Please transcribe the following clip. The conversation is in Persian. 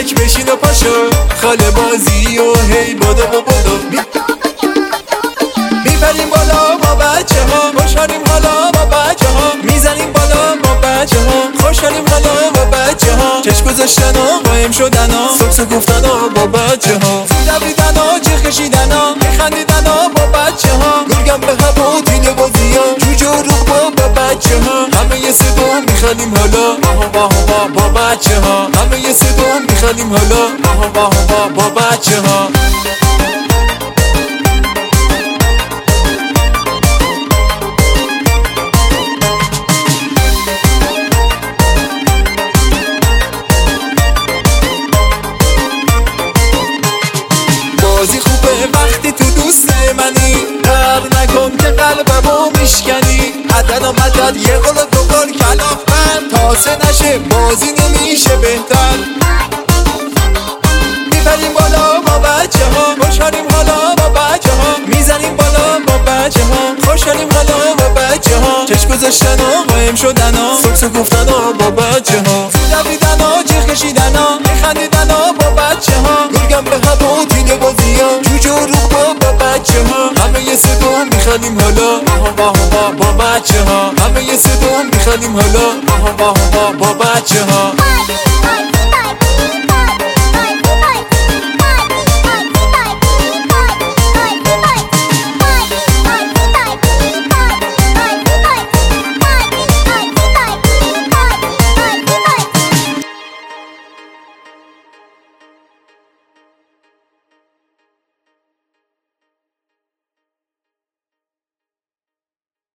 تک بشین و پاشو خاله بازی و هی بدو و بدو میبریم بالا با بچه ها، خوشحالیم حالا با بچه ها. میزنیم بالا با بچه ها، خوشحالیم حالا با بچه ها. چشم گذاشتن و قایم شدن ها، سکس گفتن ها با بچه ها. دویدن ها، جیغ کشیدن ها، میخندیدن ها با بچه ها. گرگم به هوا تیله بازی ها، جوجه و روغ با بچه ها. همه یه صدا میخندیم حالا با بچه ها. همه یه صدا میخندیم حالا با بچه ها. بازی خوبه وقتی تو دوست منی، در نکن که قلبمو میشکنی. عدد و مدد یه قول و دو قول کلاف من، تاسه نشه بازی نمیشه بهتر. میبریم بالا با بچه ها، خوشحالیم حالا با بچه ها. میزنیم بالا با بچه ها، خوشحالیم حالا با بچه ها. چشم گذاشتن و قایم شدن ها، سکس گفتن ها با بچه ها. دویدن ها، جیغ کشیدن ها، میخندیدن ها با بچه ها. گرگم به هوا تیله بازی ها، جوجه و روغ با بچه ها. همه یه صدا میخندیم حالا با بچه ها. همه یه صدا میخندیم حالا با بچه ها.